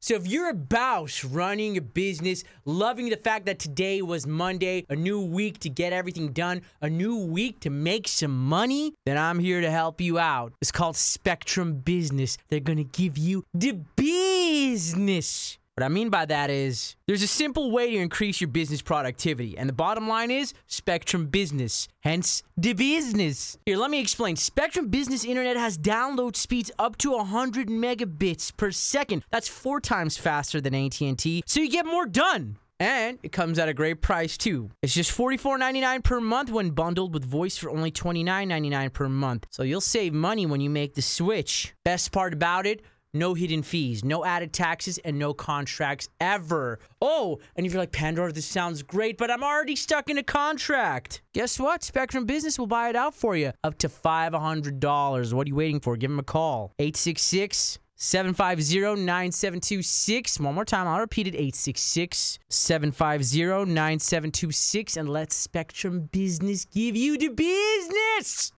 So if you're about running a business, loving the fact that today was Monday, a new week to get everything done, a new week to make some money, then I'm here to help you out. It's called Spectrum Business. They're going to give you the business. What I mean by that is there's a simple way to increase your business productivity. And the bottom line is Spectrum Business, hence the business. Here, let me explain. Spectrum Business Internet has download speeds up to 100 megabits per second. That's 4 times faster than AT&T, so you get more done. And it comes at a great price too. It's just $44.99 per month when bundled with voice for only $29.99 per month. So you'll save money when you make the switch. Best part about it, no hidden fees, no added taxes, and no contracts ever. Oh, and if you're like, Pandora, this sounds great, but I'm already stuck in a contract. Guess what? Spectrum Business will buy it out for you. Up to $500. What are you waiting for? Give them a call. 866-750-9726. One more time, I'll repeat it. 866-750-9726. And let Spectrum Business give you the business.